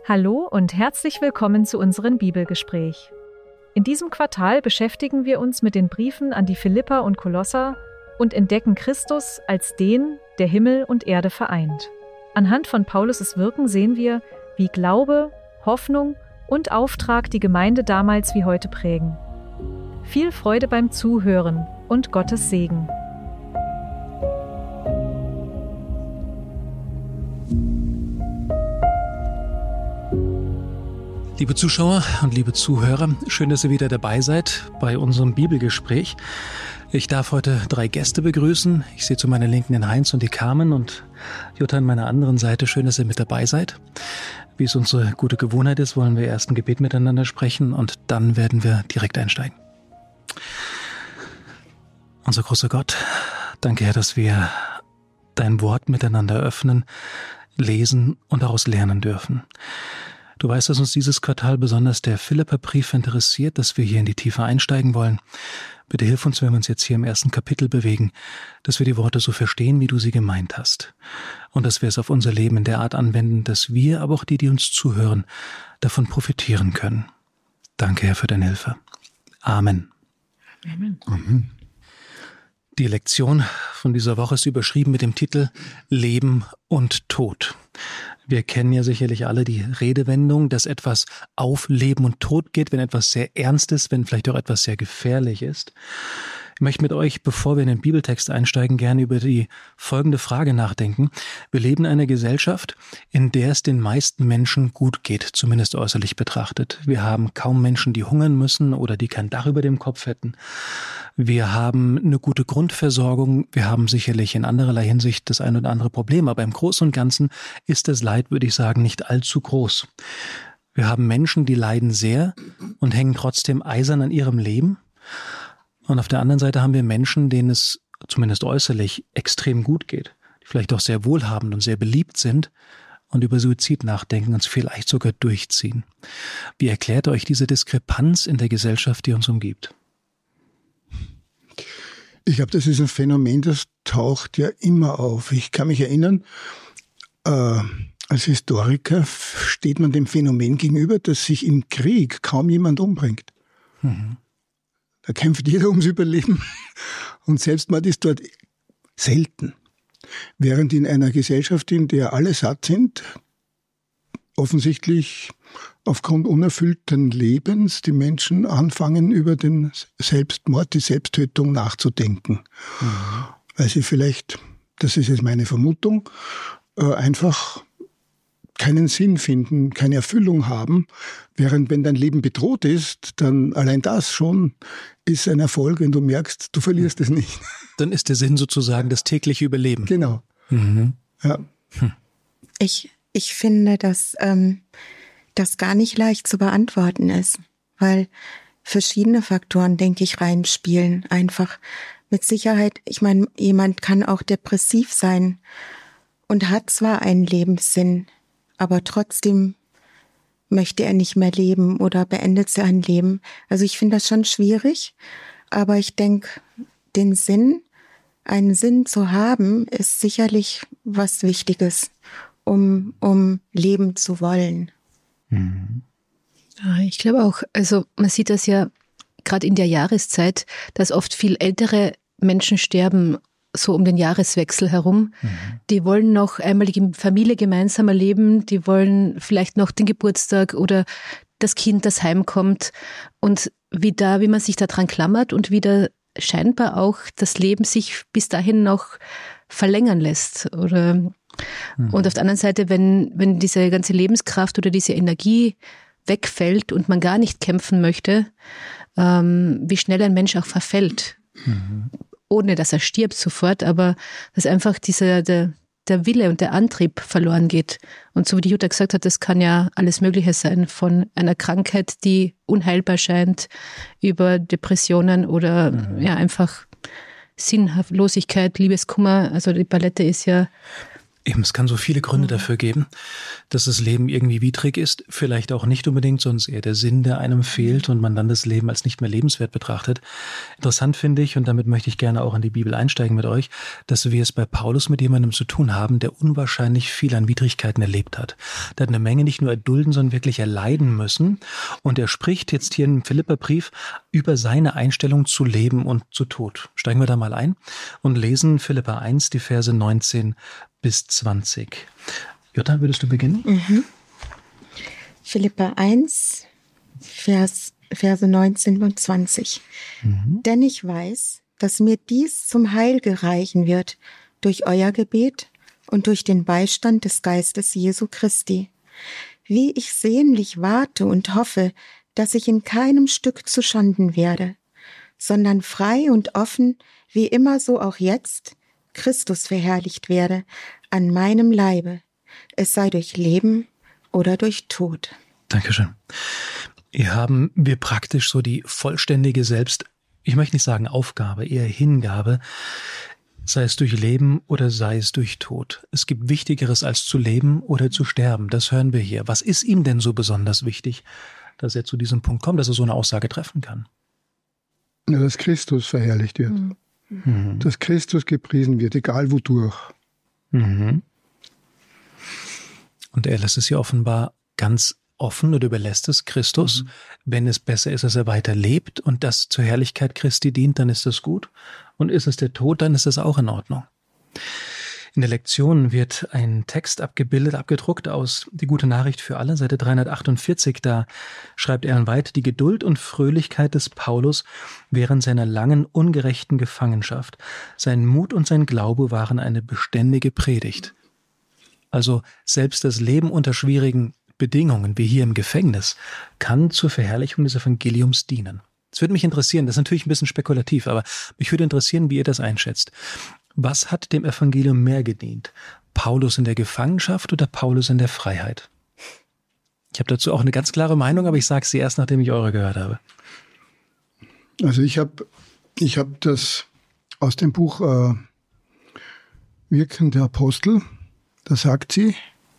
Hallo und herzlich willkommen zu unserem Bibelgespräch. In diesem Quartal beschäftigen wir uns mit den Briefen an die Philipper und Kolosser und entdecken Christus als den, der Himmel und Erde vereint. Anhand von Paulus' Wirken sehen wir, wie Glaube, Hoffnung und Auftrag die Gemeinde damals wie heute prägen. Viel Freude beim Zuhören und Gottes Segen. Liebe Zuschauer und liebe Zuhörer, schön, dass ihr wieder dabei seid bei unserem Bibelgespräch. Ich darf heute 3 Gäste begrüßen. Ich sehe zu meiner Linken den Heinz und die Carmen und Jutta an meiner anderen Seite. Schön, dass ihr mit dabei seid. Wie es unsere gute Gewohnheit ist, wollen wir erst ein Gebet miteinander sprechen und dann werden wir direkt einsteigen. Unser großer Gott, danke Herr, dass wir dein Wort miteinander öffnen, lesen und daraus lernen dürfen. Du weißt, dass uns dieses Quartal besonders der Philipperbrief interessiert, dass wir hier in die Tiefe einsteigen wollen. Bitte hilf uns, wenn wir uns jetzt hier im ersten Kapitel bewegen, dass wir die Worte so verstehen, wie du sie gemeint hast. Und dass wir es auf unser Leben in der Art anwenden, dass wir, aber auch die uns zuhören, davon profitieren können. Danke, Herr, für deine Hilfe. Amen. Amen. Mhm. Die Lektion von dieser Woche ist überschrieben mit dem Titel Leben und Tod. Wir kennen ja sicherlich alle die Redewendung, dass etwas auf Leben und Tod geht, wenn etwas sehr ernst ist, wenn vielleicht auch etwas sehr gefährlich ist. Ich möchte mit euch, bevor wir in den Bibeltext einsteigen, gerne über die folgende Frage nachdenken. Wir leben in einer Gesellschaft, in der es den meisten Menschen gut geht, zumindest äußerlich betrachtet. Wir haben kaum Menschen, die hungern müssen oder die kein Dach über dem Kopf hätten. Wir haben eine gute Grundversorgung. Wir haben sicherlich in andererlei Hinsicht das ein oder andere Problem, aber im Großen und Ganzen ist das Leid, würde ich sagen, nicht allzu groß. Wir haben Menschen, die leiden sehr und hängen trotzdem eisern an ihrem Leben. Und auf der anderen Seite haben wir Menschen, denen es zumindest äußerlich extrem gut geht, die vielleicht auch sehr wohlhabend und sehr beliebt sind und über Suizid nachdenken und es vielleicht sogar durchziehen. Wie erklärt ihr euch diese Diskrepanz in der Gesellschaft, die uns umgibt? Ich glaube, das ist ein Phänomen, das taucht ja immer auf. Ich kann mich erinnern, als Historiker steht man dem Phänomen gegenüber, dass sich im Krieg kaum jemand umbringt. Mhm. Da kämpft jeder ums Überleben und Selbstmord ist dort selten. Während in einer Gesellschaft, in der alle satt sind, offensichtlich aufgrund unerfüllten Lebens die Menschen anfangen, über den Selbstmord, die Selbsttötung nachzudenken. Mhm. Weil sie vielleicht, das ist jetzt meine Vermutung, einfach keinen Sinn finden, keine Erfüllung haben, während wenn dein Leben bedroht ist, dann allein das schon ist ein Erfolg, wenn du merkst, du verlierst es nicht. Dann ist der Sinn sozusagen das tägliche Überleben. Genau. Mhm. Ja. Ich finde, dass das gar nicht leicht zu beantworten ist, weil verschiedene Faktoren, denke ich, reinspielen. Einfach mit Sicherheit, ich meine, jemand kann auch depressiv sein und hat zwar einen Lebenssinn, aber trotzdem möchte er nicht mehr leben oder beendet sein Leben. Also ich finde das schon schwierig, aber ich denke, einen Sinn zu haben, ist sicherlich was Wichtiges, um leben zu wollen. Mhm. Ja, ich glaube auch, also man sieht das ja gerade in der Jahreszeit, dass oft viel ältere Menschen sterben, so um den Jahreswechsel herum. Mhm. Die wollen noch einmal die Familie gemeinsam erleben, die wollen vielleicht noch den Geburtstag oder das Kind, das heimkommt und wie man sich da dran klammert und wie da scheinbar auch das Leben sich bis dahin noch verlängern lässt. Und auf der anderen Seite, wenn diese ganze Lebenskraft oder diese Energie wegfällt und man gar nicht kämpfen möchte, wie schnell ein Mensch auch verfällt. Mhm. Ohne dass er stirbt sofort, aber dass einfach der Wille und der Antrieb verloren geht. Und so wie die Jutta gesagt hat, das kann ja alles Mögliche sein, von einer Krankheit, die unheilbar scheint, über Depressionen oder ja einfach Sinnlosigkeit, Liebeskummer. Also die Palette ist ja Eben, es kann so viele Gründe dafür geben, dass das Leben irgendwie widrig ist. Vielleicht auch nicht unbedingt, sonst eher der Sinn, der einem fehlt und man dann das Leben als nicht mehr lebenswert betrachtet. Interessant finde ich, und damit möchte ich gerne auch in die Bibel einsteigen mit euch, dass wir es bei Paulus mit jemandem zu tun haben, der unwahrscheinlich viel an Widrigkeiten erlebt hat. Der hat eine Menge nicht nur erdulden, sondern wirklich erleiden müssen. Und er spricht jetzt hier im Philipperbrief über seine Einstellung zu Leben und zu Tod. Steigen wir da mal ein und lesen Philipper 1, die Verse 19 bis 20. Jutta, würdest du beginnen? Philipper 1, Verse 19 und 20. Denn ich weiß, dass mir dies zum Heil gereichen wird durch euer Gebet und durch den Beistand des Geistes Jesu Christi. Wie ich sehnlich warte und hoffe, dass ich in keinem Stück zuschanden werde, sondern frei und offen, wie immer so auch jetzt, Christus verherrlicht werde an meinem Leibe, es sei durch Leben oder durch Tod. Dankeschön. Hier haben wir praktisch so die vollständige ich möchte nicht sagen Aufgabe, eher Hingabe, sei es durch Leben oder sei es durch Tod. Es gibt Wichtigeres als zu leben oder zu sterben. Das hören wir hier. Was ist ihm denn so besonders wichtig, dass er zu diesem Punkt kommt, dass er so eine Aussage treffen kann? Ja, dass Christus verherrlicht wird. Dass Christus gepriesen wird, egal wodurch. Und er lässt es hier offenbar ganz offen oder überlässt es Christus. Wenn es besser ist, dass er weiter lebt und das zur Herrlichkeit Christi dient, dann ist das gut. Und ist es der Tod, dann ist das auch in Ordnung. In der Lektion wird ein Text abgedruckt aus Die gute Nachricht für alle, Seite 348. Da schreibt Ellen White, die Geduld und Fröhlichkeit des Paulus während seiner langen, ungerechten Gefangenschaft. Sein Mut und sein Glaube waren eine beständige Predigt. Also selbst das Leben unter schwierigen Bedingungen, wie hier im Gefängnis, kann zur Verherrlichung des Evangeliums dienen. Das würde mich interessieren, das ist natürlich ein bisschen spekulativ, aber mich würde interessieren, wie ihr das einschätzt. Was hat dem Evangelium mehr gedient? Paulus in der Gefangenschaft oder Paulus in der Freiheit? Ich habe dazu auch eine ganz klare Meinung, aber ich sage sie erst, nachdem ich eure gehört habe. Also ich hab das aus dem Buch Wirken der Apostel, da sagt sie,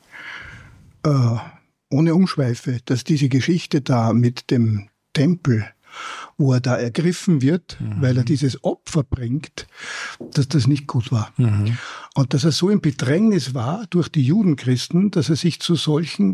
ohne Umschweife, dass diese Geschichte da mit dem Tempel, wo er da ergriffen wird, weil er dieses Opfer bringt, dass das nicht gut war. Und dass er so im Bedrängnis war durch die Judenchristen, dass er sich zu solchen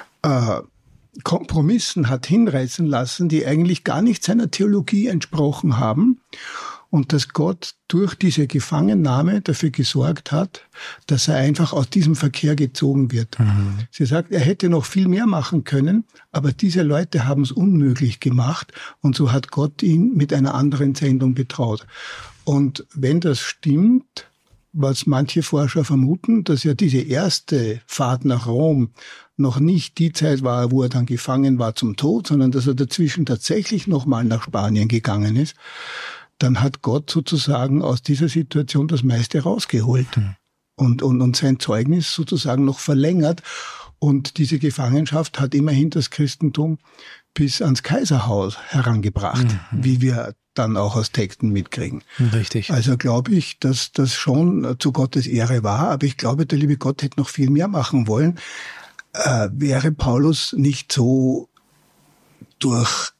Kompromissen hat hinreißen lassen, die eigentlich gar nicht seiner Theologie entsprochen haben. Und dass Gott durch diese Gefangennahme dafür gesorgt hat, dass er einfach aus diesem Verkehr gezogen wird. Sie sagt, er hätte noch viel mehr machen können, aber diese Leute haben es unmöglich gemacht und so hat Gott ihn mit einer anderen Sendung betraut. Und wenn das stimmt, was manche Forscher vermuten, dass ja diese erste Fahrt nach Rom noch nicht die Zeit war, wo er dann gefangen war zum Tod, sondern dass er dazwischen tatsächlich nochmal nach Spanien gegangen ist, dann hat Gott sozusagen aus dieser Situation das meiste rausgeholt und sein Zeugnis sozusagen noch verlängert. Und diese Gefangenschaft hat immerhin das Christentum bis ans Kaiserhaus herangebracht, wie wir dann auch aus Texten mitkriegen. Richtig. Also glaube ich, dass das schon zu Gottes Ehre war, aber ich glaube, der liebe Gott hätte noch viel mehr machen wollen. Wäre Paulus nicht so durch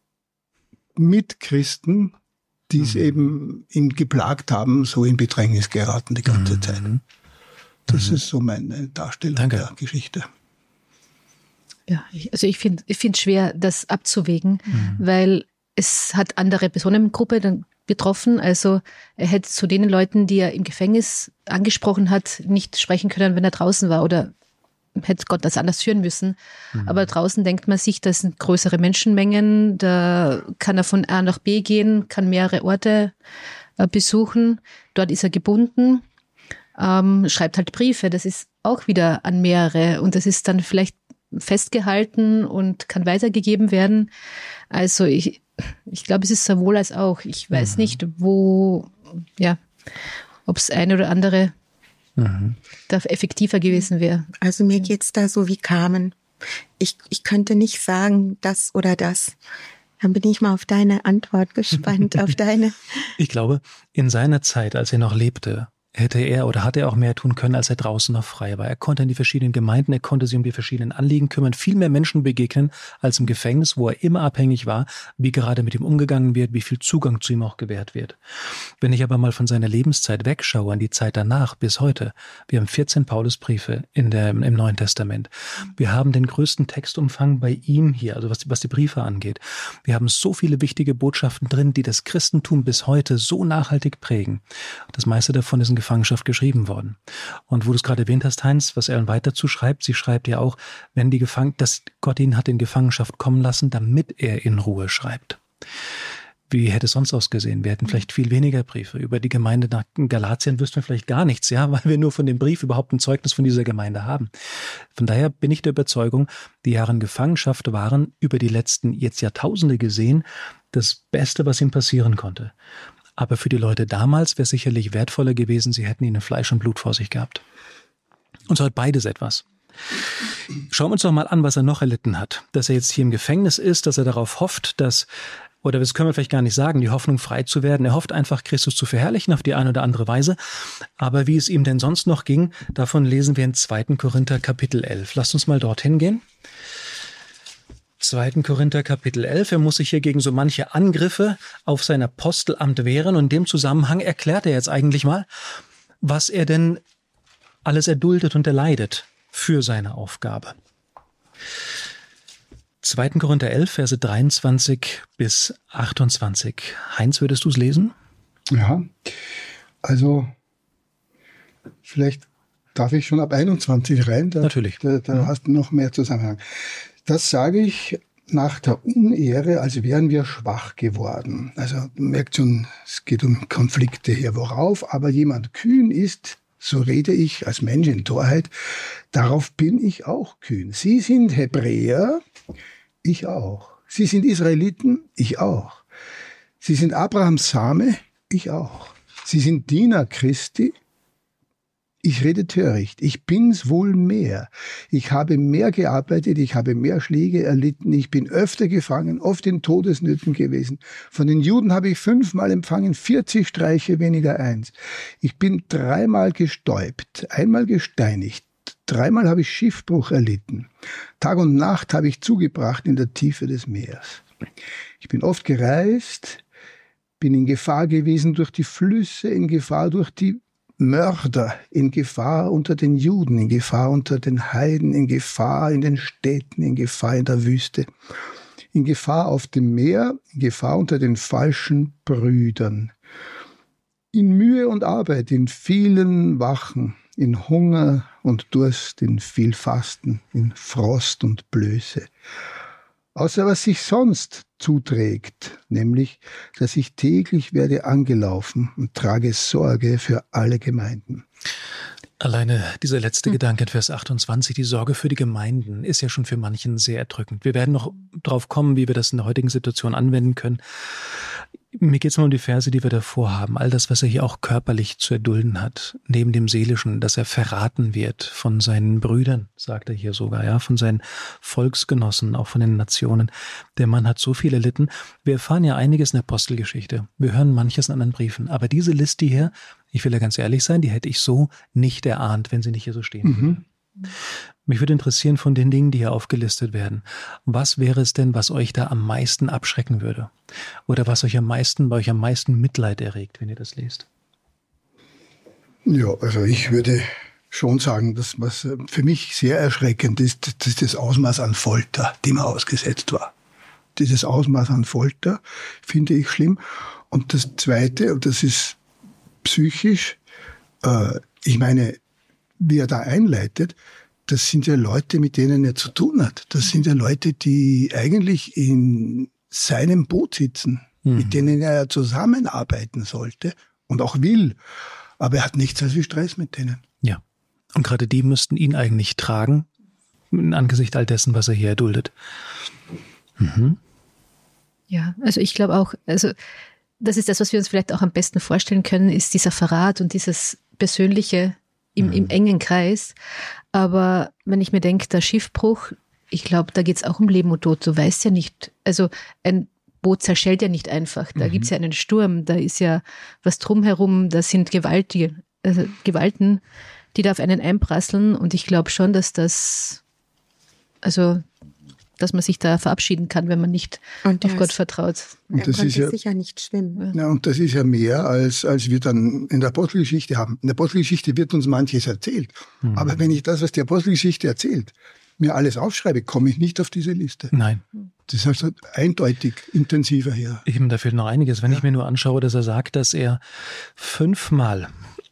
Mitchristen, die es eben ihn geplagt haben, so in Bedrängnis geraten die ganze Zeit. Das ist so meine Darstellung der Geschichte. Ja, ich finde es schwer, das abzuwägen, weil es hat andere Personengruppe dann betroffen. Also er hätte zu den Leuten, die er im Gefängnis angesprochen hat, nicht sprechen können, wenn er draußen war, oder hätte Gott das anders führen müssen. Aber draußen denkt man sich, das sind größere Menschenmengen, da kann er von A nach B gehen, kann mehrere Orte besuchen. Dort ist er gebunden, schreibt halt Briefe, das ist auch wieder an mehrere und das ist dann vielleicht festgehalten und kann weitergegeben werden. Also ich glaube, es ist sowohl als auch. Ich weiß nicht, ob es eine oder andere da effektiver gewesen wäre. Also mir geht's da so wie Carmen. Ich könnte nicht sagen, das oder das. Dann bin ich mal auf deine Antwort gespannt, auf deine. Ich glaube, in seiner Zeit, als er noch lebte, hätte er oder hat er auch mehr tun können, als er draußen noch frei war. Er konnte in die verschiedenen Gemeinden, er konnte sich um die verschiedenen Anliegen kümmern, viel mehr Menschen begegnen als im Gefängnis, wo er immer abhängig war, wie gerade mit ihm umgegangen wird, wie viel Zugang zu ihm auch gewährt wird. Wenn ich aber mal von seiner Lebenszeit wegschaue, an die Zeit danach bis heute, wir haben 14 Paulusbriefe im Neuen Testament. Wir haben den größten Textumfang bei ihm hier, also was die Briefe angeht. Wir haben so viele wichtige Botschaften drin, die das Christentum bis heute so nachhaltig prägen. Das meiste davon ist in Gefangenschaft geschrieben worden. Und wo du es gerade erwähnt hast, Heinz, was Ellen White dazu schreibt, sie schreibt ja auch, dass Gott ihn hat in Gefangenschaft kommen lassen, damit er in Ruhe schreibt. Wie hätte es sonst ausgesehen? Wir hätten vielleicht viel weniger Briefe. Über die Gemeinde in Galatien wüssten wir vielleicht gar nichts, ja, weil wir nur von dem Brief überhaupt ein Zeugnis von dieser Gemeinde haben. Von daher bin ich der Überzeugung, die Jahre in Gefangenschaft waren über die letzten jetzt Jahrtausende gesehen das Beste, was ihm passieren konnte. Aber für die Leute damals wäre es sicherlich wertvoller gewesen, sie hätten ihn in Fleisch und Blut vor sich gehabt. Und so hat beides etwas. Schauen wir uns doch mal an, was er noch erlitten hat. Dass er jetzt hier im Gefängnis ist, dass er darauf hofft, oder das können wir vielleicht gar nicht sagen, die Hoffnung frei zu werden. Er hofft einfach, Christus zu verherrlichen auf die eine oder andere Weise. Aber wie es ihm denn sonst noch ging, davon lesen wir in 2. Korinther Kapitel 11. Lasst uns mal dorthin gehen. 2. Korinther Kapitel 11. Er muss sich hier gegen so manche Angriffe auf sein Apostelamt wehren. Und in dem Zusammenhang erklärt er jetzt eigentlich mal, was er denn alles erduldet und erleidet für seine Aufgabe. 2. Korinther 11, Verse 23 bis 28. Heinz, würdest du es lesen? Ja, also vielleicht darf ich schon ab 21 rein. Natürlich. Da hast du noch mehr Zusammenhang. Das sage ich nach der Unehre, als wären wir schwach geworden. Also man merkt schon, es geht um Konflikte hier, worauf aber jemand kühn ist, so rede ich als Mensch in Torheit, darauf bin ich auch kühn. Sie sind Hebräer, ich auch. Sie sind Israeliten, ich auch. Sie sind Abrahams Same, ich auch. Sie sind Diener Christi, ich rede töricht. Ich bin's wohl mehr. Ich habe mehr gearbeitet, ich habe mehr Schläge erlitten, ich bin öfter gefangen, oft in Todesnöten gewesen. Von den Juden habe ich 5-mal empfangen, 40 Streiche weniger 1. Ich bin 3-mal gestäupt, einmal gesteinigt. 3-mal habe ich Schiffbruch erlitten. Tag und Nacht habe ich zugebracht in der Tiefe des Meeres. Ich bin oft gereist, bin in Gefahr gewesen durch die Flüsse, in Gefahr durch die Mörder, in Gefahr unter den Juden, in Gefahr unter den Heiden, in Gefahr in den Städten, in Gefahr in der Wüste, in Gefahr auf dem Meer, in Gefahr unter den falschen Brüdern. In Mühe und Arbeit, in vielen Wachen, in Hunger und Durst, in viel Fasten, in Frost und Blöße. Außer was sich sonst zuträgt, nämlich, dass ich täglich werde angelaufen und trage Sorge für alle Gemeinden. Alleine dieser letzte Gedanke in Vers 28, die Sorge für die Gemeinden, ist ja schon für manchen sehr erdrückend. Wir werden noch drauf kommen, wie wir das in der heutigen Situation anwenden können. Mir geht es mal um die Verse, die wir davor haben. All das, was er hier auch körperlich zu erdulden hat, neben dem Seelischen, dass er verraten wird von seinen Brüdern, sagt er hier sogar, ja, von seinen Volksgenossen, auch von den Nationen. Der Mann hat so viel erlitten. Wir erfahren ja einiges in der Apostelgeschichte. Wir hören manches in anderen Briefen. Aber diese Liste hier, ich will ja ganz ehrlich sein, die hätte ich so nicht erahnt, wenn sie nicht hier so stehen würde. Mich würde interessieren von den Dingen, die hier aufgelistet werden. Was wäre es denn, was euch da am meisten abschrecken würde? Oder was bei euch am meisten Mitleid erregt, wenn ihr das lest? Ja, also ich würde schon sagen, dass was für mich sehr erschreckend ist, das ist das Ausmaß an Folter, dem er ausgesetzt war. Dieses Ausmaß an Folter finde ich schlimm. Und das Zweite, und das ist psychisch, ich meine, wie er da einleitet, das sind ja Leute, mit denen er zu tun hat. Das sind ja Leute, die eigentlich in seinem Boot sitzen, mit denen er ja zusammenarbeiten sollte und auch will. Aber er hat nichts als wie Stress mit denen. Ja, und gerade die müssten ihn eigentlich tragen, angesichts all dessen, was er hier erduldet. Ja, also ich glaube auch, also das ist das, was wir uns vielleicht auch am besten vorstellen können, ist dieser Verrat und dieses Persönliche im engen Kreis. Aber wenn ich mir denke, der Schiffbruch, ich glaube, da geht es auch um Leben und Tod. Du weißt ja nicht, also ein Boot zerschellt ja nicht einfach. Da gibt es ja einen Sturm, da ist ja was drumherum, da sind gewaltige Gewalten, die da auf einen einprasseln. Und ich glaube schon, dass man sich da verabschieden kann, wenn man nicht auf Gott vertraut. Und das ist ja sicher nicht schwimmen. Ja, und das ist ja mehr, als wir dann in der Apostelgeschichte haben. In der Apostelgeschichte wird uns manches erzählt. Aber wenn ich das, was die Apostelgeschichte erzählt, mir alles aufschreibe, komme ich nicht auf diese Liste. Nein. Das heißt eindeutig intensiver her. Eben, da fehlt noch einiges. Wenn ich mir nur anschaue, dass er sagt, dass er 5-mal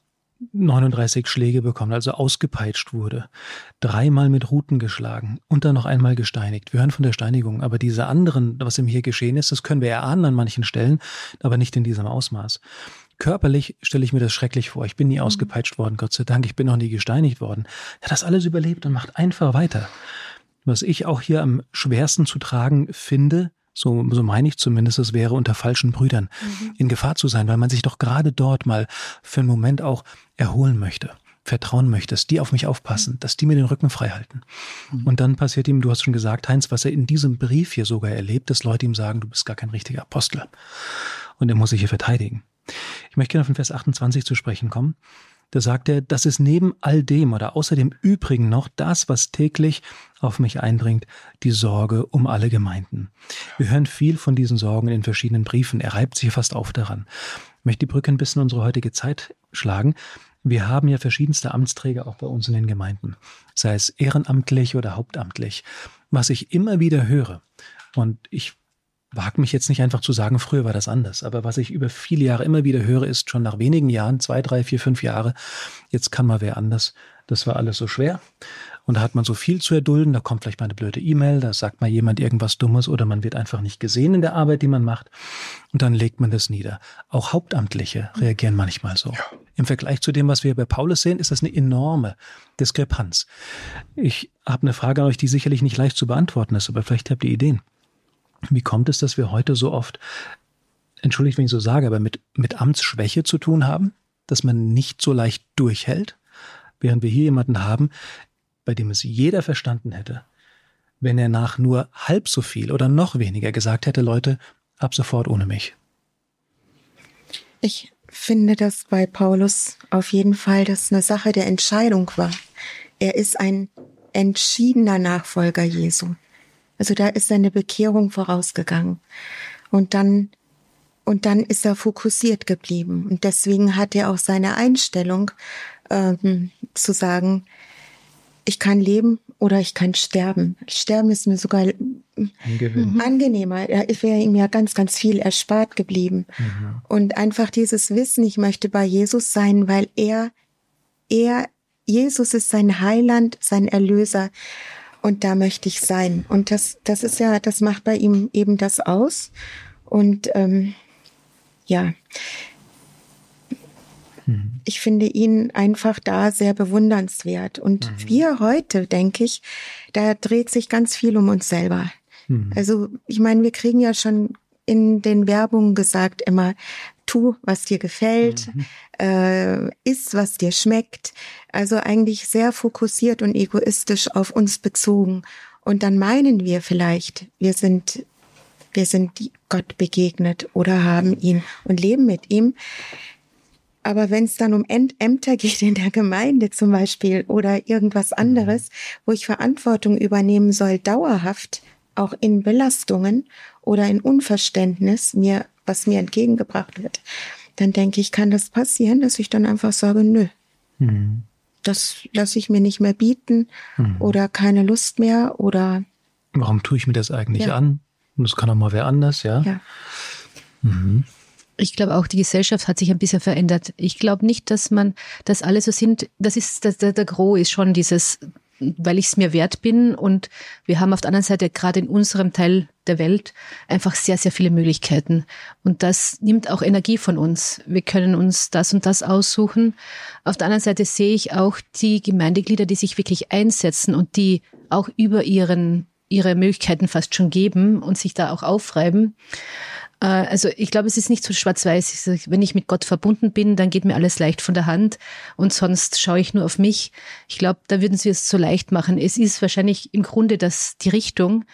39 Schläge bekommen, also ausgepeitscht wurde, 3-mal mit Ruten geschlagen und dann noch einmal gesteinigt. Wir hören von der Steinigung, aber diese anderen, was ihm hier geschehen ist, das können wir erahnen an manchen Stellen, aber nicht in diesem Ausmaß. Körperlich stelle ich mir das schrecklich vor. Ich bin nie ausgepeitscht worden, Gott sei Dank. Ich bin noch nie gesteinigt worden. Er hat das alles überlebt und macht einfach weiter. Was ich auch hier am schwersten zu tragen finde, so meine ich zumindest, es wäre unter falschen Brüdern in Gefahr zu sein, weil man sich doch gerade dort mal für einen Moment auch erholen möchte, vertrauen möchte, dass die auf mich aufpassen, dass die mir den Rücken frei halten. Und dann passiert ihm, du hast schon gesagt, Heinz, was er in diesem Brief hier sogar erlebt, dass Leute ihm sagen, du bist gar kein richtiger Apostel. Und er muss sich hier verteidigen. Ich möchte gerne auf den Vers 28 zu sprechen kommen. Da sagt er, das ist neben all dem oder außer dem Übrigen noch das, was täglich auf mich eindringt, die Sorge um alle Gemeinden. Wir hören viel von diesen Sorgen in den verschiedenen Briefen. Er reibt sich fast auf daran. Ich möchte die Brücke ein bisschen in unsere heutige Zeit schlagen. Wir haben ja verschiedenste Amtsträger auch bei uns in den Gemeinden, sei es ehrenamtlich oder hauptamtlich. Was ich immer wieder höre, und ich wage mich jetzt nicht einfach zu sagen, früher war das anders. Aber was ich über viele Jahre immer wieder höre, ist schon nach wenigen Jahren, 2, 3, 4, 5 Jahre, jetzt kann mal wer anders. Das war alles so schwer. Und da hat man so viel zu erdulden. Da kommt vielleicht mal eine blöde E-Mail, da sagt mal jemand irgendwas Dummes oder man wird einfach nicht gesehen in der Arbeit, die man macht. Und dann legt man das nieder. Auch Hauptamtliche reagieren manchmal so. Ja. Im Vergleich zu dem, was wir bei Paulus sehen, ist das eine enorme Diskrepanz. Ich habe eine Frage an euch, die sicherlich nicht leicht zu beantworten ist, aber vielleicht habt ihr Ideen. Wie kommt es, dass wir heute so oft, entschuldigt, wenn ich so sage, aber mit Amtsschwäche zu tun haben, dass man nicht so leicht durchhält, während wir hier jemanden haben, bei dem es jeder verstanden hätte, wenn er nach nur halb so viel oder noch weniger gesagt hätte, Leute, ab sofort ohne mich. Ich finde, dass bei Paulus auf jeden Fall das eine Sache der Entscheidung war. Er ist ein entschiedener Nachfolger Jesu. Also da ist seine Bekehrung vorausgegangen. Und dann ist er fokussiert geblieben. Und deswegen hat er auch seine Einstellung, zu sagen, ich kann leben oder ich kann sterben. Sterben ist mir sogar angenehmer. Da wäre ihm ja ganz, ganz viel erspart geblieben. Mhm. Und einfach dieses Wissen, ich möchte bei Jesus sein, weil Jesus ist sein Heiland, sein Erlöser. Und da möchte ich sein. Und das ist ja, das macht bei ihm eben das aus. Und ich finde ihn einfach da sehr bewundernswert. Und wir heute, denke ich, da dreht sich ganz viel um uns selber. Also ich meine, wir kriegen ja schon in den Werbungen gesagt immer, tu, was dir gefällt, iss, was dir schmeckt. Also eigentlich sehr fokussiert und egoistisch auf uns bezogen. Und dann meinen wir vielleicht, wir sind Gott begegnet oder haben ihn und leben mit ihm. Aber wenn es dann um Ämter geht in der Gemeinde zum Beispiel oder irgendwas anderes, wo ich Verantwortung übernehmen soll, dauerhaft, auch in Belastungen oder in Unverständnis, was mir entgegengebracht wird, dann denke ich, kann das passieren, dass ich dann einfach sage, nö, das lasse ich mir nicht mehr bieten oder keine Lust mehr oder... Warum tue ich mir das eigentlich an? Und das kann auch mal wer anders, ja? Ja. Ich glaube auch, die Gesellschaft hat sich ein bisschen verändert. Ich glaube nicht, dass alle so sind. Das ist, der Gros ist schon dieses, weil ich es mir wert bin. Und wir haben auf der anderen Seite, gerade in unserem Teil der Welt, einfach sehr, sehr viele Möglichkeiten. Und das nimmt auch Energie von uns. Wir können uns das und das aussuchen. Auf der anderen Seite sehe ich auch die Gemeindeglieder, die sich wirklich einsetzen und die auch über ihre Möglichkeiten fast schon geben und sich da auch aufreiben. Also ich glaube, es ist nicht so schwarz-weiß. Wenn ich mit Gott verbunden bin, dann geht mir alles leicht von der Hand und sonst schaue ich nur auf mich. Ich glaube, da würden sie es so leicht machen. Es ist wahrscheinlich im Grunde die Richtung.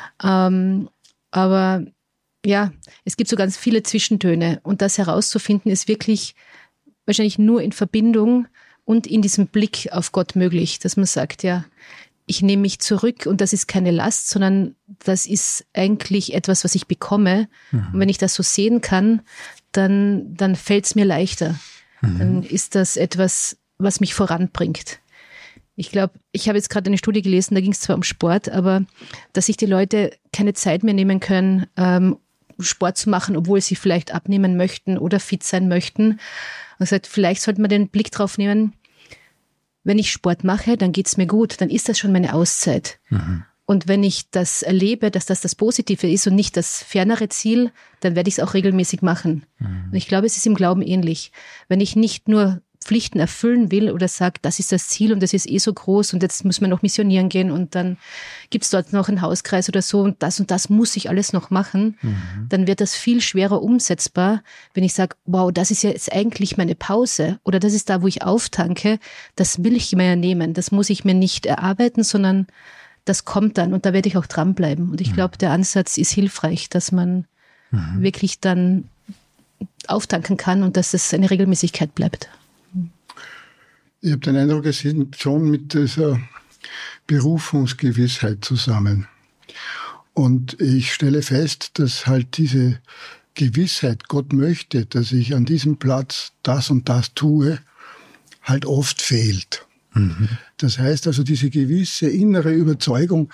Aber ja, es gibt so ganz viele Zwischentöne und das herauszufinden ist wirklich wahrscheinlich nur in Verbindung und in diesem Blick auf Gott möglich, dass man sagt, ja, ich nehme mich zurück und das ist keine Last, sondern das ist eigentlich etwas, was ich bekomme. Und wenn ich das so sehen kann, dann fällt es mir leichter. Dann ist das etwas, was mich voranbringt. Ich glaube, ich habe jetzt gerade eine Studie gelesen, da ging es zwar um Sport, aber dass sich die Leute keine Zeit mehr nehmen können, Sport zu machen, obwohl sie vielleicht abnehmen möchten oder fit sein möchten. Und gesagt, vielleicht sollte man den Blick drauf nehmen, wenn ich Sport mache, dann geht's mir gut, dann ist das schon meine Auszeit. Und wenn ich das erlebe, dass das Positive ist und nicht das fernere Ziel, dann werde ich es auch regelmäßig machen. Und ich glaube, es ist im Glauben ähnlich. Wenn ich nicht nur Pflichten erfüllen will oder sage, das ist das Ziel und das ist so groß und jetzt müssen wir noch missionieren gehen und dann gibt's dort noch einen Hauskreis oder so und das muss ich alles noch machen, dann wird das viel schwerer umsetzbar, wenn ich sage, wow, das ist ja jetzt eigentlich meine Pause oder das ist da, wo ich auftanke, das will ich mir ja nehmen, das muss ich mir nicht erarbeiten, sondern das kommt dann und da werde ich auch dranbleiben. Und ich glaube, der Ansatz ist hilfreich, dass man wirklich dann auftanken kann und dass es eine Regelmäßigkeit bleibt. Ich habe den Eindruck, es hängt schon mit dieser Berufungsgewissheit zusammen. Und ich stelle fest, dass halt diese Gewissheit, Gott möchte, dass ich an diesem Platz das und das tue, halt oft fehlt. Das heißt also, diese gewisse innere Überzeugung,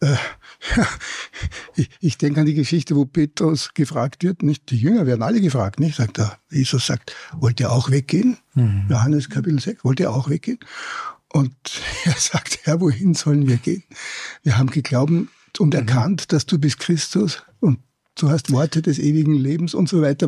ich denke an die Geschichte, wo Petrus gefragt wird, nicht? Die Jünger werden alle gefragt, nicht? Sagt er, Jesus sagt, wollt ihr auch weggehen? Johannes Kapitel 6, wollt ihr auch weggehen? Und er sagt, Herr, wohin sollen wir gehen? Wir haben geglaubt und erkannt, dass du bist Christus und du hast Worte des ewigen Lebens und so weiter.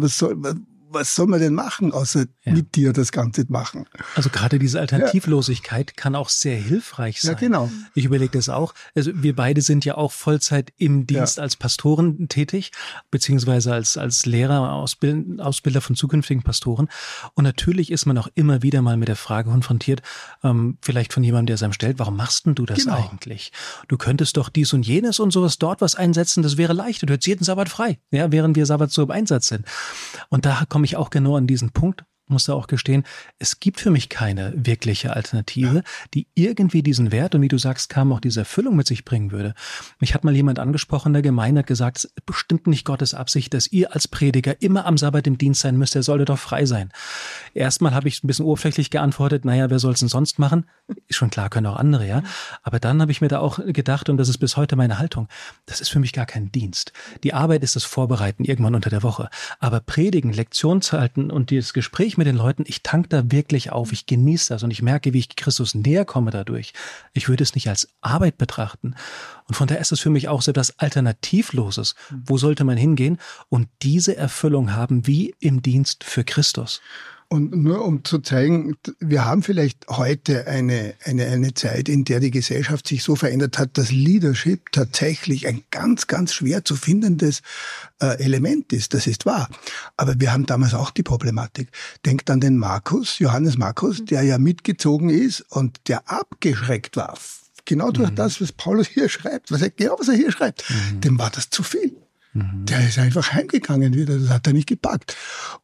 Was soll man denn machen, außer mit dir das Ganze machen? Also gerade diese Alternativlosigkeit kann auch sehr hilfreich sein. Ja, genau. Ich überlege das auch. Also wir beide sind ja auch Vollzeit im Dienst als Pastoren tätig, beziehungsweise als Lehrer, Ausbilder von zukünftigen Pastoren. Und natürlich ist man auch immer wieder mal mit der Frage konfrontiert, vielleicht von jemandem, der es einem stellt, warum machst denn du das eigentlich? Du könntest doch dies und jenes und sowas dort was einsetzen, das wäre leicht. Du hättest jeden Sabbat frei, ja, während wir Sabbat so im Einsatz sind. Und da komme ich auch genau an diesen Punkt, muss da auch gestehen, es gibt für mich keine wirkliche Alternative, die irgendwie diesen Wert und wie du sagst, kam auch diese Erfüllung mit sich bringen würde. Mich hat mal jemand angesprochen in der Gemeinde, hat gesagt, es ist bestimmt nicht Gottes Absicht, dass ihr als Prediger immer am Sabbat im Dienst sein müsst, er sollte doch frei sein. Erstmal habe ich ein bisschen oberflächlich geantwortet, naja, wer soll es denn sonst machen? Ist schon klar, können auch andere, ja. Aber dann habe ich mir da auch gedacht, und das ist bis heute meine Haltung, das ist für mich gar kein Dienst. Die Arbeit ist das Vorbereiten irgendwann unter der Woche. Aber predigen, Lektion zu halten und dieses Gespräch mit den Leuten, ich tank da wirklich auf, ich genieße das und ich merke, wie ich Christus näher komme dadurch. Ich würde es nicht als Arbeit betrachten. Und von daher ist es für mich auch so etwas Alternativloses. Wo sollte man hingehen und diese Erfüllung haben wie im Dienst für Christus? Und nur um zu zeigen, wir haben vielleicht heute eine Zeit, in der die Gesellschaft sich so verändert hat, dass Leadership tatsächlich ein ganz, ganz schwer zu findendes Element ist. Das ist wahr. Aber wir haben damals auch die Problematik. Denkt an den Markus, Johannes Markus, der ja mitgezogen ist und der abgeschreckt war. Genau durch das, was Paulus hier schreibt, was er hier schreibt. Dem war das zu viel. Der ist einfach heimgegangen wieder. Das hat er nicht gepackt.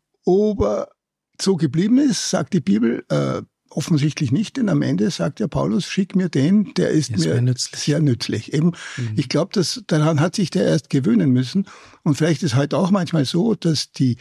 Aber so geblieben ist, sagt die Bibel offensichtlich nicht, denn am Ende sagt ja Paulus, schick mir den, der ist mir sehr nützlich. Eben, ich glaube, daran hat sich der erst gewöhnen müssen. Und vielleicht ist heute auch manchmal so, dass die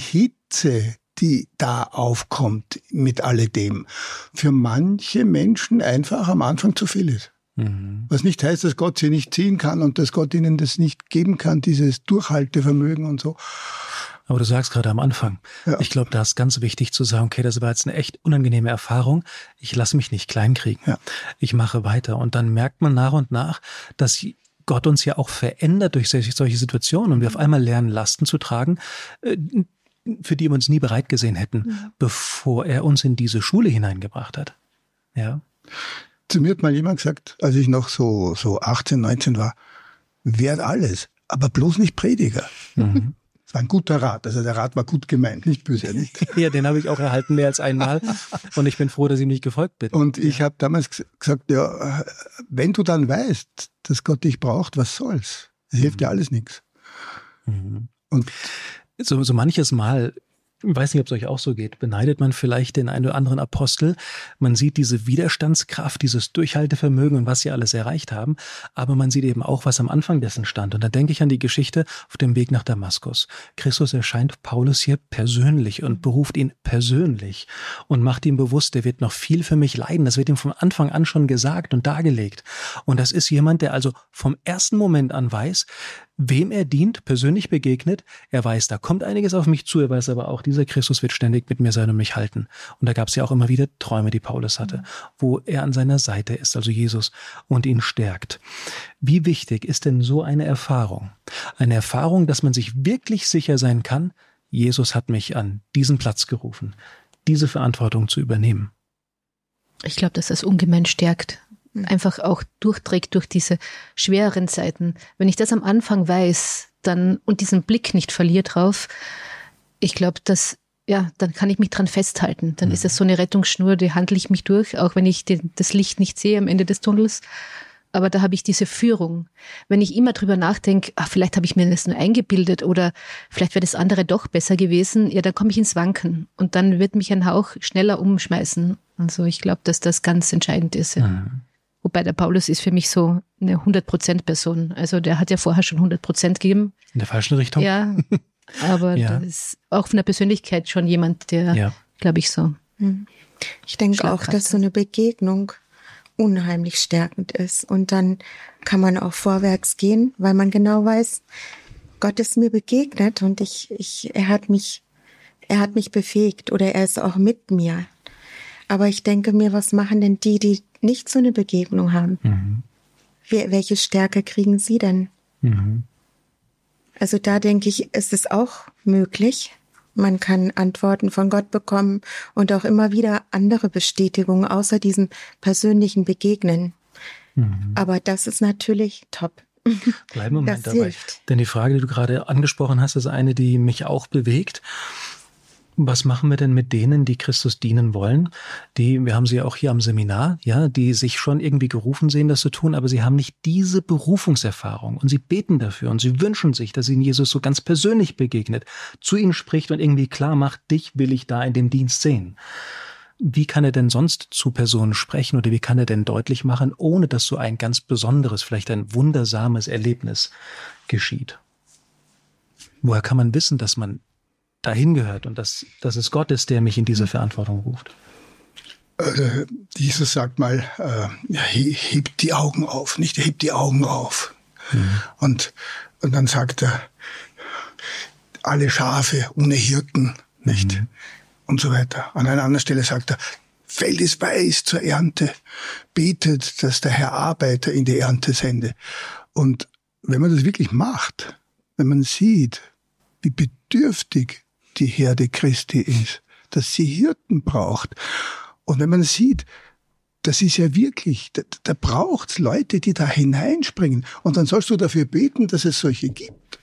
Hitze, die da aufkommt mit alledem, für manche Menschen einfach am Anfang zu viel ist. Was nicht heißt, dass Gott sie nicht ziehen kann und dass Gott ihnen das nicht geben kann, dieses Durchhaltevermögen und so. Aber du sagst gerade am Anfang, ich glaube, da ist ganz wichtig zu sagen, okay, das war jetzt eine echt unangenehme Erfahrung. Ich lasse mich nicht kleinkriegen. Ja. Ich mache weiter. Und dann merkt man nach und nach, dass Gott uns ja auch verändert durch solche Situationen und wir auf einmal lernen, Lasten zu tragen, für die wir uns nie bereit gesehen hätten, bevor er uns in diese Schule hineingebracht hat. Ja. Zu mir hat mal jemand gesagt, als ich noch so 18, 19 war, werd alles, aber bloß nicht Prediger. Das war ein guter Rat. Also der Rat war gut gemeint, nicht böse. Nicht? Ja, den habe ich auch erhalten mehr als einmal. Und ich bin froh, dass ich nicht gefolgt bin. Und ich habe damals gesagt, ja, wenn du dann weißt, dass Gott dich braucht, was soll's? Es hilft dir alles nichts. Und so manches Mal Ich weiß nicht, ob es euch auch so geht. Beneidet man vielleicht den einen oder anderen Apostel? Man sieht diese Widerstandskraft, dieses Durchhaltevermögen und was sie alles erreicht haben. Aber man sieht eben auch, was am Anfang dessen stand. Und da denke ich an die Geschichte auf dem Weg nach Damaskus. Christus erscheint Paulus hier persönlich und beruft ihn persönlich und macht ihm bewusst, der wird noch viel für mich leiden. Das wird ihm von Anfang an schon gesagt und dargelegt. Und das ist jemand, der also vom ersten Moment an weiß, wem er dient, persönlich begegnet. Er weiß, da kommt einiges auf mich zu. Er weiß aber auch, dieser Christus wird ständig mit mir sein und mich halten. Und da gab es ja auch immer wieder Träume, die Paulus hatte, wo er an seiner Seite ist, also Jesus, und ihn stärkt. Wie wichtig ist denn so eine Erfahrung? Eine Erfahrung, dass man sich wirklich sicher sein kann, Jesus hat mich an diesen Platz gerufen, diese Verantwortung zu übernehmen. Ich glaube, dass das ungemein stärkt. Einfach auch durchträgt durch diese schwereren Zeiten. Wenn ich das am Anfang weiß, dann und diesen Blick nicht verliere drauf, ich glaube, dass dann kann ich mich dran festhalten. Dann ist das so eine Rettungsschnur, die handle ich mich durch, auch wenn ich das Licht nicht sehe am Ende des Tunnels. Aber da habe ich diese Führung. Wenn ich immer drüber nachdenke, vielleicht habe ich mir das nur eingebildet oder vielleicht wäre das andere doch besser gewesen, dann komme ich ins Wanken und dann wird mich ein Hauch schneller umschmeißen. Also ich glaube, dass das ganz entscheidend ist. Ja. Mhm. Wobei der Paulus ist für mich so eine 100%-Person. Also der hat ja vorher schon 100% gegeben. In der falschen Richtung? Ja, aber das ist auch von der Persönlichkeit schon jemand, der, glaube ich, so. Ich denke auch, dass so eine Begegnung unheimlich stärkend ist. Und dann kann man auch vorwärts gehen, weil man genau weiß, Gott ist mir begegnet und er hat mich befähigt oder er ist auch mit mir. Aber ich denke mir, was machen denn die nicht so eine Begegnung haben? Mhm. Welche Stärke kriegen sie denn? Mhm. Also da denke ich, ist es auch möglich. Man kann Antworten von Gott bekommen und auch immer wieder andere Bestätigungen außer diesem persönlichen Begegnen. Mhm. Aber das ist natürlich top. Bleib einen Moment dabei. Hilft. Denn die Frage, die du gerade angesprochen hast, ist eine, die mich auch bewegt. Was machen wir denn mit denen, die Christus dienen wollen? Wir haben sie ja auch hier am Seminar, die sich schon irgendwie gerufen sehen, das zu tun, aber sie haben nicht diese Berufungserfahrung und sie beten dafür und sie wünschen sich, dass ihnen Jesus so ganz persönlich begegnet, zu ihnen spricht und irgendwie klar macht, dich will ich da in dem Dienst sehen. Wie kann er denn sonst zu Personen sprechen oder wie kann er denn deutlich machen, ohne dass so ein ganz besonderes, vielleicht ein wundersames Erlebnis geschieht? Woher kann man wissen, dass man dahin gehört und dass es Gott ist, der mich in diese Verantwortung ruft? Jesus sagt mal, hebt die Augen auf, nicht hebt die Augen auf. Mhm. Und dann sagt er, alle Schafe ohne Hirten, nicht? Mhm. Und so weiter. An einer anderen Stelle sagt er, Feld ist weiß zur Ernte, betet, dass der Herr Arbeiter in die Ernte sende. Und wenn man das wirklich macht, wenn man sieht, wie bedürftig die Herde Christi ist, dass sie Hirten braucht. Und wenn man sieht, das ist ja wirklich, da braucht's Leute, die da hineinspringen. Und dann sollst du dafür beten, dass es solche gibt.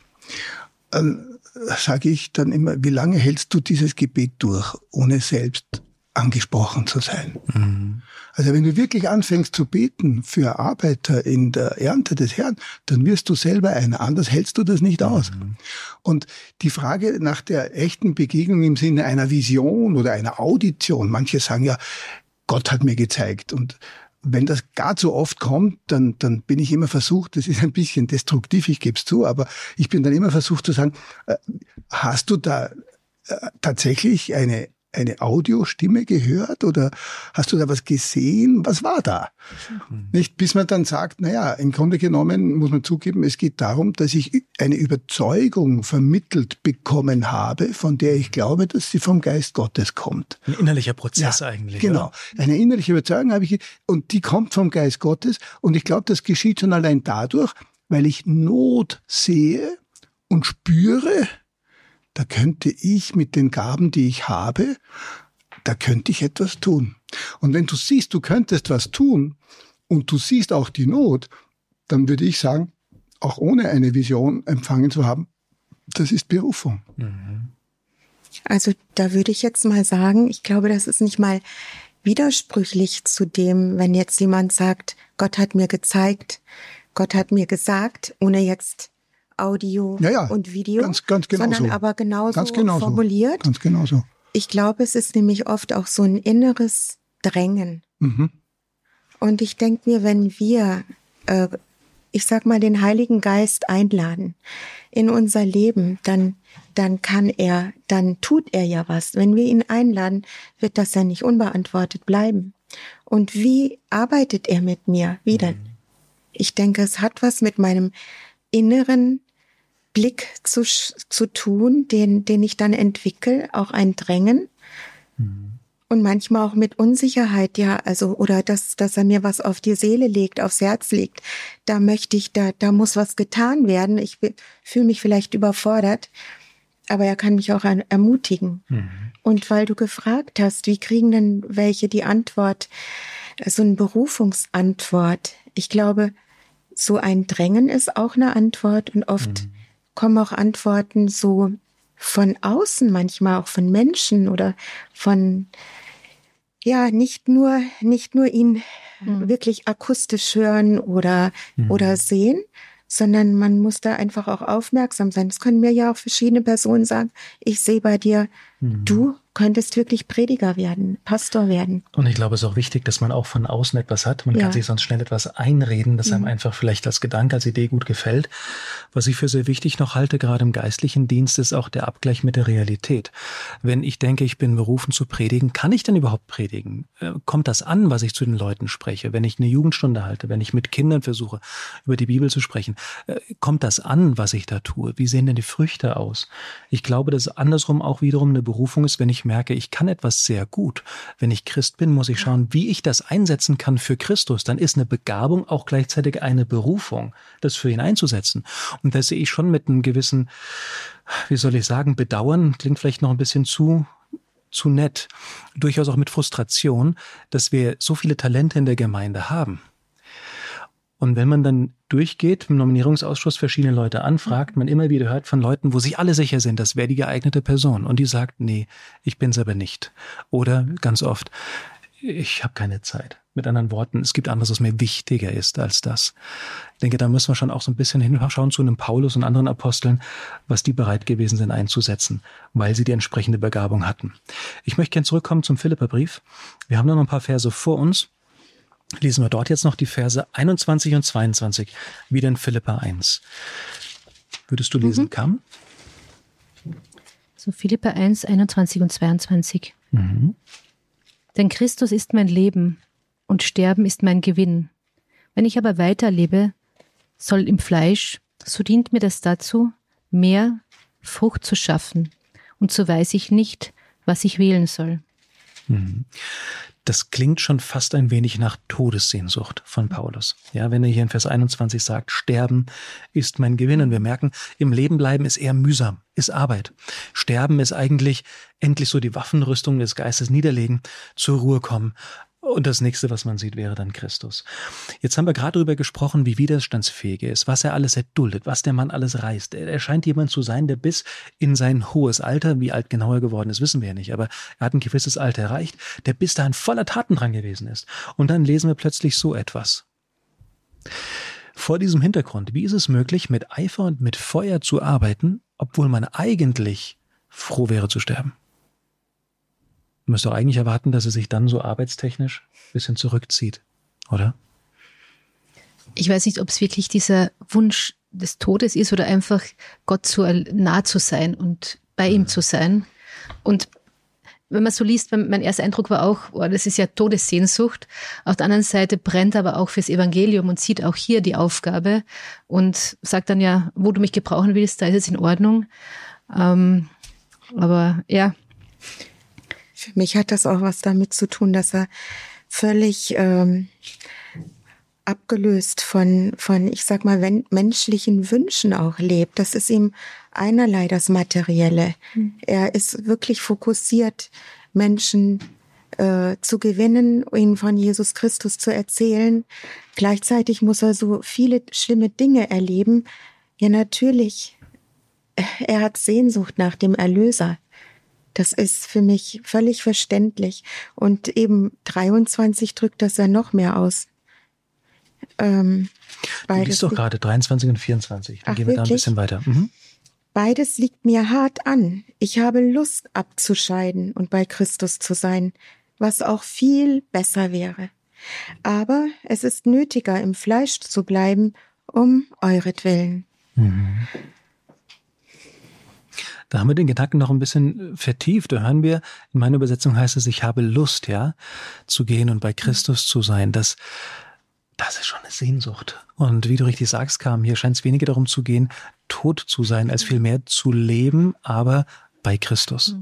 Sage ich dann immer, wie lange hältst du dieses Gebet durch, ohne selbst angesprochen zu sein? Mhm. Also wenn du wirklich anfängst zu beten für Arbeiter in der Ernte des Herrn, dann wirst du selber einer, anders hältst du das nicht aus. Mhm. Und die Frage nach der echten Begegnung im Sinne einer Vision oder einer Audition, manche sagen ja, Gott hat mir gezeigt. Und wenn das gar zu oft kommt, dann bin ich immer versucht, das ist ein bisschen destruktiv, ich gebe es zu, aber ich bin dann immer versucht zu sagen, hast du da tatsächlich eine Audiostimme gehört oder hast du da was gesehen? Was war da? Mhm. Nicht, bis man dann sagt, im Grunde genommen muss man zugeben, es geht darum, dass ich eine Überzeugung vermittelt bekommen habe, von der ich glaube, dass sie vom Geist Gottes kommt. Ein innerlicher Prozess eigentlich. Genau. Oder? Eine innerliche Überzeugung habe ich, und die kommt vom Geist Gottes. Und ich glaube, das geschieht schon allein dadurch, weil ich Not sehe und spüre, da könnte ich mit den Gaben, die ich habe, da könnte ich etwas tun. Und wenn du siehst, du könntest was tun und du siehst auch die Not, dann würde ich sagen, auch ohne eine Vision empfangen zu haben, das ist Berufung. Mhm. Also da würde ich jetzt mal sagen, ich glaube, das ist nicht mal widersprüchlich zu dem, wenn jetzt jemand sagt, Gott hat mir gezeigt, Gott hat mir gesagt, ohne jetzt Audio und Video, ganz genau sondern so. aber genauso genau formuliert. Ganz genau so. Ich glaube, es ist nämlich oft auch so ein inneres Drängen. Mhm. Und ich denke mir, wenn wir, ich sag mal, den Heiligen Geist einladen in unser Leben, dann tut er ja was. Wenn wir ihn einladen, wird das ja nicht unbeantwortet bleiben. Und wie arbeitet er mit mir? Wie denn? Ich denke, es hat was mit meinem inneren Blick zu tun, den ich dann entwickle, auch ein Drängen. Und manchmal auch mit Unsicherheit, oder dass er mir was auf die Seele legt, aufs Herz legt. Da muss was getan werden. Ich fühle mich vielleicht überfordert, aber er kann mich auch ermutigen. Und weil du gefragt hast, wie kriegen denn welche die Antwort, so eine Berufungsantwort? Ich glaube, so ein Drängen ist auch eine Antwort und oft kommen auch Antworten so von außen, manchmal auch von Menschen oder von, nicht nur ihn wirklich akustisch hören oder sehen, sondern man muss da einfach auch aufmerksam sein. Das können mir ja auch verschiedene Personen sagen. Ich sehe bei dir, du könntest wirklich Prediger werden, Pastor werden. Und ich glaube, es ist auch wichtig, dass man auch von außen etwas hat. Man kann sich sonst schnell etwas einreden, das einem einfach vielleicht als Gedanke, als Idee gut gefällt. Was ich für sehr wichtig noch halte, gerade im geistlichen Dienst, ist auch der Abgleich mit der Realität. Wenn ich denke, ich bin berufen zu predigen, kann ich denn überhaupt predigen? Kommt das an, was ich zu den Leuten spreche? Wenn ich eine Jugendstunde halte, wenn ich mit Kindern versuche, über die Bibel zu sprechen, kommt das an, was ich da tue? Wie sehen denn die Früchte aus? Ich glaube, dass andersrum auch wiederum eine Berufung ist, wenn ich merke, ich kann etwas sehr gut. Wenn ich Christ bin, muss ich schauen, wie ich das einsetzen kann für Christus. Dann ist eine Begabung auch gleichzeitig eine Berufung, das für ihn einzusetzen. Und da sehe ich schon mit einem gewissen, wie soll ich sagen, Bedauern, klingt vielleicht noch ein bisschen zu nett, durchaus auch mit Frustration, dass wir so viele Talente in der Gemeinde haben. Und wenn man dann durchgeht, im Nominierungsausschuss verschiedene Leute anfragt, man immer wieder hört von Leuten, wo sich alle sicher sind, das wäre die geeignete Person. Und die sagt, nee, ich bin's aber nicht. Oder ganz oft, ich habe keine Zeit. Mit anderen Worten, es gibt anderes, was mir wichtiger ist als das. Ich denke, da müssen wir schon auch so ein bisschen hinschauen zu einem Paulus und anderen Aposteln, was die bereit gewesen sind einzusetzen, weil sie die entsprechende Begabung hatten. Ich möchte gerne zurückkommen zum Philipperbrief. Wir haben noch ein paar Verse vor uns. Lesen wir dort jetzt noch die Verse 21 und 22, wieder in Philipper 1. Würdest du lesen, Kam? So Philipper 1, 21 und 22. Denn Christus ist mein Leben und Sterben ist mein Gewinn. Wenn ich aber weiterlebe, soll im Fleisch, so dient mir das dazu, mehr Frucht zu schaffen. Und so weiß ich nicht, was ich wählen soll. Das klingt schon fast ein wenig nach Todessehnsucht von Paulus. Ja, wenn er hier in Vers 21 sagt, Sterben ist mein Gewinn. Und wir merken, im Leben bleiben ist eher mühsam, ist Arbeit. Sterben ist eigentlich endlich so die Waffenrüstung des Geistes niederlegen, zur Ruhe kommen. Und das nächste, was man sieht, wäre dann Christus. Jetzt haben wir gerade darüber gesprochen, wie widerstandsfähig er ist, was er alles erduldet, was der Mann alles reißt. Er scheint jemand zu sein, der bis in sein hohes Alter, wie alt genau er geworden ist, wissen wir ja nicht, aber er hat ein gewisses Alter erreicht, der bis dahin voller Tatendrang gewesen ist. Und dann lesen wir plötzlich so etwas. Vor diesem Hintergrund, wie ist es möglich, mit Eifer und mit Feuer zu arbeiten, obwohl man eigentlich froh wäre zu sterben? Man müsste doch eigentlich erwarten, dass er sich dann so arbeitstechnisch ein bisschen zurückzieht, oder? Ich weiß nicht, ob es wirklich dieser Wunsch des Todes ist oder einfach Gott so nah zu sein und bei ihm zu sein. Und wenn man so liest, mein erster Eindruck war auch, das ist ja Todessehnsucht. Auf der anderen Seite brennt er aber auch fürs Evangelium und sieht auch hier die Aufgabe und sagt dann ja, wo du mich gebrauchen willst, da ist es in Ordnung. Aber ja. Für mich hat das auch was damit zu tun, dass er völlig abgelöst von, ich sag mal, menschlichen Wünschen auch lebt. Das ist ihm einerlei das Materielle. Er ist wirklich fokussiert, Menschen zu gewinnen, ihnen von Jesus Christus zu erzählen. Gleichzeitig muss er so viele schlimme Dinge erleben. Ja, natürlich, er hat Sehnsucht nach dem Erlöser. Das ist für mich völlig verständlich. Und eben 23 drückt das ja noch mehr aus. Du liest doch gerade 23 und 24. Dann gehen wir da ein bisschen weiter. Mhm. Beides liegt mir hart an. Ich habe Lust abzuscheiden und bei Christus zu sein, was auch viel besser wäre. Aber es ist nötiger, im Fleisch zu bleiben, um euretwillen. Mhm. Da haben wir den Gedanken noch ein bisschen vertieft. Da hören wir, in meiner Übersetzung heißt es, ich habe Lust, ja, zu gehen und bei Christus zu sein. Das ist schon eine Sehnsucht. Und wie du richtig sagst, Carmen, hier scheint es weniger darum zu gehen, tot zu sein, als vielmehr zu leben, aber bei Christus.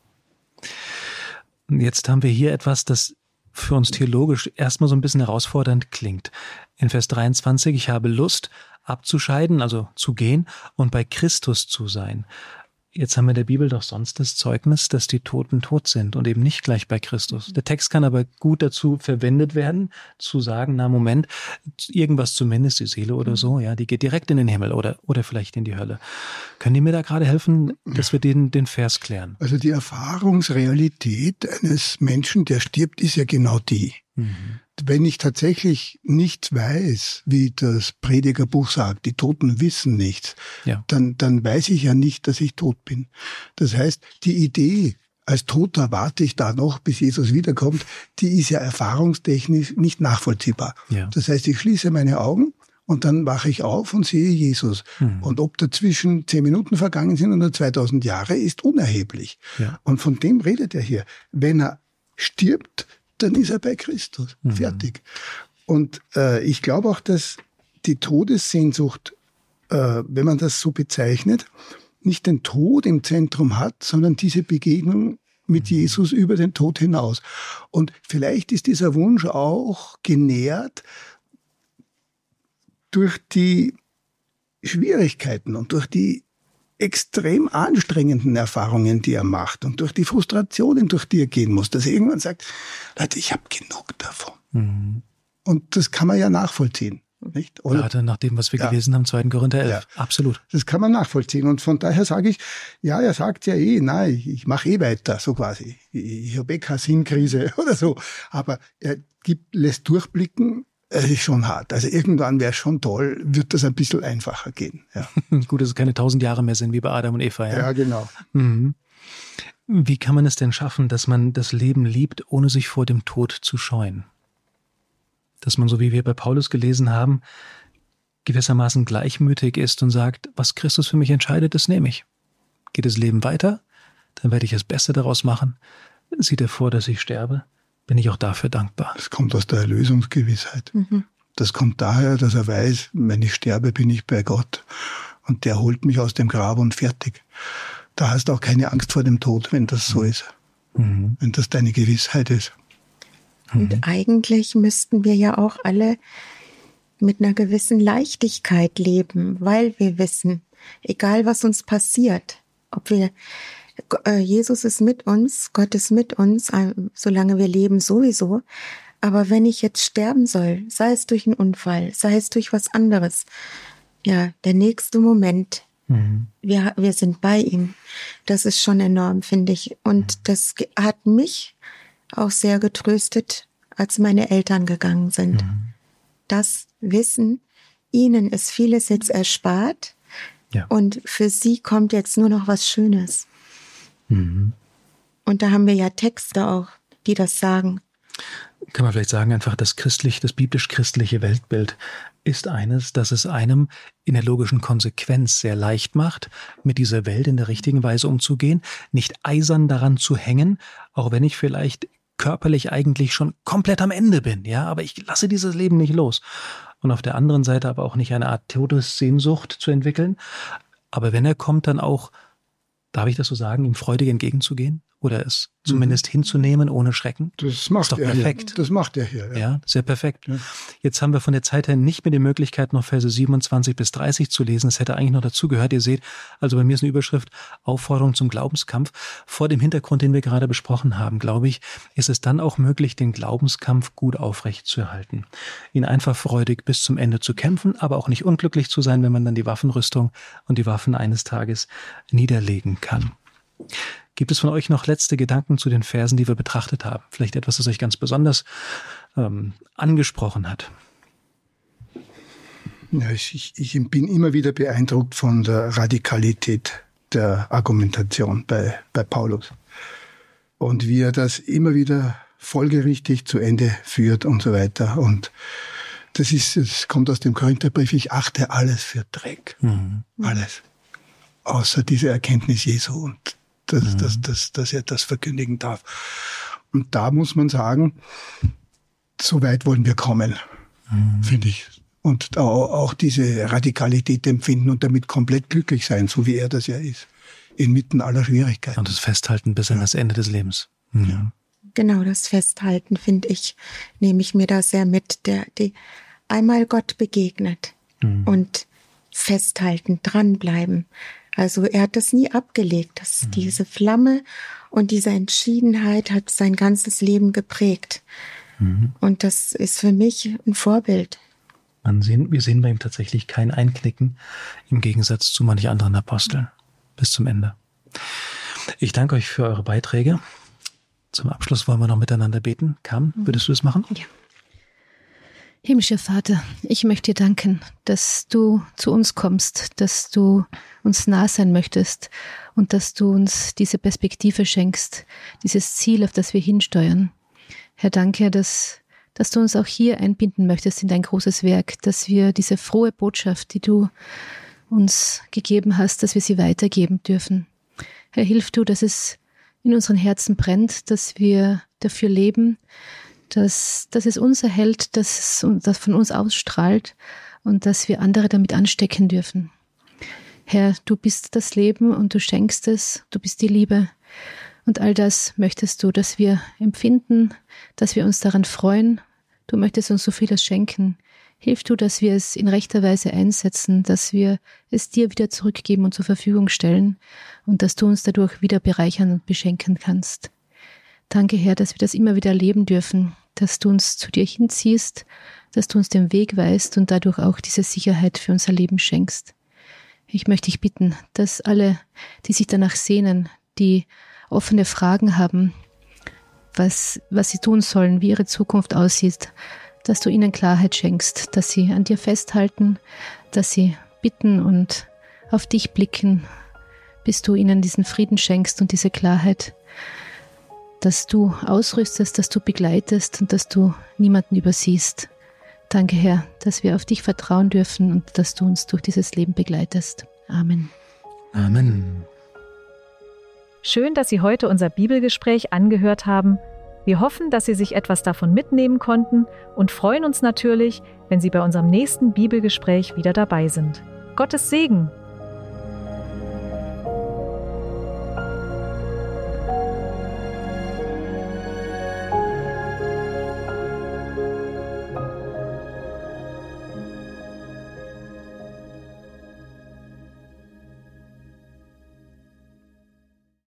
Und jetzt haben wir hier etwas, das für uns theologisch erstmal so ein bisschen herausfordernd klingt. In Vers 23, ich habe Lust abzuscheiden, also zu gehen und bei Christus zu sein. Jetzt haben wir in der Bibel doch sonst das Zeugnis, dass die Toten tot sind und eben nicht gleich bei Christus. Der Text kann aber gut dazu verwendet werden, zu sagen, na Moment, irgendwas zumindest, die Seele oder so, ja, die geht direkt in den Himmel oder vielleicht in die Hölle. Können die mir da gerade helfen, dass wir den Vers klären? Also die Erfahrungsrealität eines Menschen, der stirbt, ist ja genau die. Wenn ich tatsächlich nichts weiß, wie das Predigerbuch sagt, die Toten wissen nichts, ja, dann weiß ich ja nicht, dass ich tot bin. Das heißt, die Idee, als Toter warte ich da noch, bis Jesus wiederkommt, die ist ja erfahrungstechnisch nicht nachvollziehbar. Ja. Das heißt, ich schließe meine Augen und dann wache ich auf und sehe Jesus. Und ob dazwischen 10 Minuten vergangen sind oder 2000 Jahre, ist unerheblich. Ja. Und von dem redet er hier. Wenn er stirbt, dann ist er bei Christus. Fertig. Und ich glaube auch, dass die Todessehnsucht, wenn man das so bezeichnet, nicht den Tod im Zentrum hat, sondern diese Begegnung mit Jesus über den Tod hinaus. Und vielleicht ist dieser Wunsch auch genährt durch die Schwierigkeiten und durch die extrem anstrengenden Erfahrungen, die er macht und durch die Frustrationen, durch die er gehen muss, dass er irgendwann sagt, Leute, ich habe genug davon. Und das kann man ja nachvollziehen. Nicht? Oder? Gerade nach dem, was wir gelesen haben, 2. Korinther 11. Ja. Absolut. Das kann man nachvollziehen. Und von daher sage ich, ja, er sagt ja nein, ich mache weiter, so quasi. Ich habe keine Sinnkrise oder so. Aber er lässt durchblicken, es ist schon hart. Also irgendwann wäre es schon toll, wird das ein bisschen einfacher gehen. Ja. Gut, dass es keine 1000 Jahre mehr sind wie bei Adam und Eva. Ja, ja, genau. Wie kann man es denn schaffen, dass man das Leben liebt, ohne sich vor dem Tod zu scheuen? Dass man, so wie wir bei Paulus gelesen haben, gewissermaßen gleichmütig ist und sagt, was Christus für mich entscheidet, das nehme ich. Geht das Leben weiter, dann werde ich das Beste daraus machen. Sieht er vor, dass ich sterbe, bin ich auch dafür dankbar. Das kommt aus der Erlösungsgewissheit. Das kommt daher, dass er weiß, wenn ich sterbe, bin ich bei Gott. Und der holt mich aus dem Grab und fertig. Da hast du auch keine Angst vor dem Tod, wenn das so ist. Wenn das deine Gewissheit ist. Und eigentlich müssten wir ja auch alle mit einer gewissen Leichtigkeit leben, weil wir wissen, egal was uns passiert, ob wir Jesus ist mit uns, Gott ist mit uns, solange wir leben sowieso. Aber wenn ich jetzt sterben soll, sei es durch einen Unfall, sei es durch was anderes, ja, der nächste Moment, wir sind bei ihm. Das ist schon enorm, finde ich. Und das hat mich auch sehr getröstet, als meine Eltern gegangen sind. Das Wissen, ihnen ist vieles jetzt erspart, ja, und für sie kommt jetzt nur noch was Schönes. Und da haben wir ja Texte auch, die das sagen. Kann man vielleicht sagen, einfach das biblisch-christliche Weltbild ist eines, das es einem in der logischen Konsequenz sehr leicht macht, mit dieser Welt in der richtigen Weise umzugehen, nicht eisern daran zu hängen, auch wenn ich vielleicht körperlich eigentlich schon komplett am Ende bin, ja, aber ich lasse dieses Leben nicht los. Und auf der anderen Seite aber auch nicht eine Art Todessehnsucht zu entwickeln, aber wenn er kommt, dann auch, darf ich das so sagen, ihm freudig entgegenzugehen oder es zumindest hinzunehmen ohne Schrecken? Das macht er perfekt. Hier. Das macht er hier. Ja, sehr perfekt. Ja. Jetzt haben wir von der Zeit her nicht mehr die Möglichkeit, noch Verse 27 bis 30 zu lesen. Das hätte eigentlich noch dazugehört. Ihr seht, also bei mir ist eine Überschrift Aufforderung zum Glaubenskampf. Vor dem Hintergrund, den wir gerade besprochen haben, glaube ich, ist es dann auch möglich, den Glaubenskampf gut aufrecht zu erhalten. Ihn einfach freudig bis zum Ende zu kämpfen, aber auch nicht unglücklich zu sein, wenn man dann die Waffenrüstung und die Waffen eines Tages niederlegen kann. Gibt es von euch noch letzte Gedanken zu den Versen, die wir betrachtet haben? Vielleicht etwas, das euch ganz besonders angesprochen hat? Ja, ich bin immer wieder beeindruckt von der Radikalität der Argumentation bei Paulus. Und wie er das immer wieder folgerichtig zu Ende führt und so weiter. Und das kommt aus dem Korintherbrief, ich achte alles für Dreck. Alles. Außer diese Erkenntnis Jesu und dass er das verkündigen darf. Und da muss man sagen, so weit wollen wir kommen, finde ich. Und auch diese Radikalität empfinden und damit komplett glücklich sein, so wie er das ja ist, inmitten aller Schwierigkeiten. Und das Festhalten bis an das Ende des Lebens. Ja. Genau, das Festhalten, finde ich, nehme ich mir da sehr mit, die einmal Gott begegnet und festhalten, dranbleiben. Also er hat das nie abgelegt. Diese Flamme und diese Entschiedenheit hat sein ganzes Leben geprägt. Und das ist für mich ein Vorbild. Wir sehen bei ihm tatsächlich kein Einknicken, im Gegensatz zu manch anderen Aposteln. Bis zum Ende. Ich danke euch für eure Beiträge. Zum Abschluss wollen wir noch miteinander beten. Carmen, würdest du das machen? Ja. Himmlischer Vater, ich möchte dir danken, dass du zu uns kommst, dass du uns nah sein möchtest und dass du uns diese Perspektive schenkst, dieses Ziel, auf das wir hinsteuern. Herr, danke, dass du uns auch hier einbinden möchtest in dein großes Werk, dass wir diese frohe Botschaft, die du uns gegeben hast, dass wir sie weitergeben dürfen. Herr, hilf du, dass es in unseren Herzen brennt, dass wir dafür leben, dass es uns erhält, dass das von uns ausstrahlt und dass wir andere damit anstecken dürfen. Herr, du bist das Leben und du schenkst es, du bist die Liebe und all das möchtest du, dass wir empfinden, dass wir uns daran freuen. Du möchtest uns so vieles schenken. Hilf du, dass wir es in rechter Weise einsetzen, dass wir es dir wieder zurückgeben und zur Verfügung stellen und dass du uns dadurch wieder bereichern und beschenken kannst. Danke, Herr, dass wir das immer wieder erleben dürfen, dass du uns zu dir hinziehst, dass du uns den Weg weist und dadurch auch diese Sicherheit für unser Leben schenkst. Ich möchte dich bitten, dass alle, die sich danach sehnen, die offene Fragen haben, was sie tun sollen, wie ihre Zukunft aussieht, dass du ihnen Klarheit schenkst, dass sie an dir festhalten, dass sie bitten und auf dich blicken, bis du ihnen diesen Frieden schenkst und diese Klarheit, dass du ausrüstest, dass du begleitest und dass du niemanden übersiehst. Danke, Herr, dass wir auf dich vertrauen dürfen und dass du uns durch dieses Leben begleitest. Amen. Amen. Schön, dass Sie heute unser Bibelgespräch angehört haben. Wir hoffen, dass Sie sich etwas davon mitnehmen konnten und freuen uns natürlich, wenn Sie bei unserem nächsten Bibelgespräch wieder dabei sind. Gottes Segen!